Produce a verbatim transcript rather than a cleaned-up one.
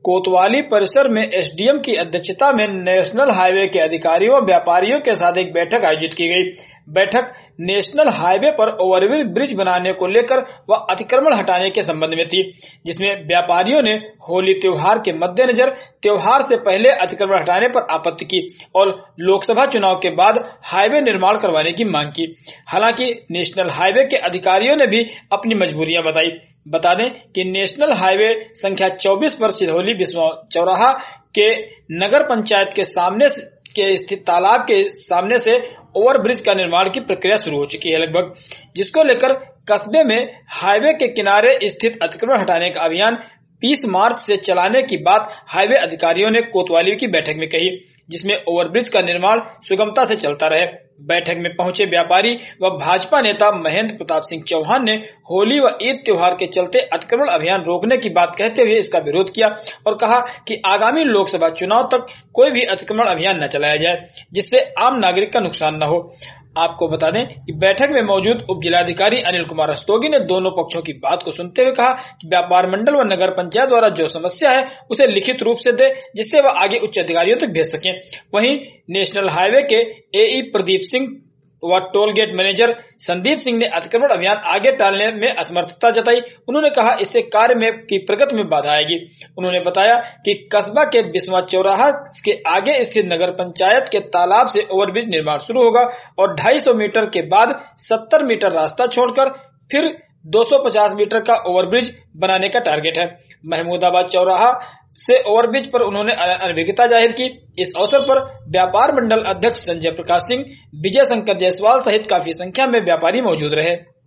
कोतवाली परिसर में एसडीएम की अध्यक्षता में नेशनल हाईवे के अधिकारियों व व्यापारियों के साथ एक बैठक आयोजित की गई। बैठक नेशनल हाईवे पर ओवरब्रिज ब्रिज बनाने को लेकर व अतिक्रमण हटाने के संबंध में थी, जिसमें व्यापारियों ने होली त्योहार के मद्देनजर त्योहार से पहले अतिक्रमण हटाने पर आपत्ति की और लोकसभा चुनाव के बाद हाईवे निर्माण करवाने की मांग की। हालांकि नेशनल हाईवे के अधिकारियों ने भी अपनी मजबूरियां बताई। बता दें कि नेशनल हाईवे संख्या चौबीस पर सिधौली बिस्वा चौराहा के नगर पंचायत के सामने के स्थित तालाब के सामने से ओवरब्रिज का निर्माण की प्रक्रिया शुरू हो चुकी है लगभग, जिसको लेकर कस्बे में हाईवे के किनारे स्थित अतिक्रमण हटाने का अभियान तीस मार्च से चलाने की बात हाईवे अधिकारियों ने कोतवाली की बैठक में कही, जिसमें ओवरब्रिज का निर्माण सुगमता से चलता रहे। बैठक में पहुंचे व्यापारी व भाजपा नेता महेंद्र प्रताप सिंह चौहान ने होली व ईद त्योहार के चलते अतिक्रमण अभियान रोकने की बात कहते हुए इसका विरोध किया और कहा कि आगामी लोकसभा चुनाव तक कोई भी अतिक्रमण अभियान न चलाया जाए, जिससे आम नागरिक का नुकसान न हो। आपको बता दें कि बैठक में मौजूद उप जिलाधिकारी अनिल कुमार रस्तोगी ने दोनों पक्षों की बात को सुनते हुए कहा कि व्यापार मंडल व नगर पंचायत द्वारा जो समस्या है उसे लिखित रूप से दे, जिससे वह आगे उच्च अधिकारियों तक भेज सकें। वहीं नेशनल हाईवे के एई प्रदीप सिंह व toll gate manager Sandeep Singh ने अतिक्रमण अभियान आगे टालने में असमर्थता जताई। उन्होंने कहा इससे कार्य में की प्रगति में बाधा आएगी। उन्होंने बताया कि कस्बा के बिस्वा चौराहा के आगे स्थित नगर पंचायत के तालाब से ओवरब्रिज निर्माण शुरू होगा और ढाई सौ मीटर के बाद सत्तर मीटर रास्ता छोड़कर फिर दो सौ पचास मीटर का ओवरब्रिज बनाने का टारगेट है। महमूदाबाद चौराहा से ओवरब्रिज पर उन्होंने अनभिज्ञता जाहिर की। इस अवसर पर व्यापार मंडल अध्यक्ष संजय प्रकाश सिंह, विजय शंकर जायसवाल सहित काफी संख्या में व्यापारी मौजूद रहे।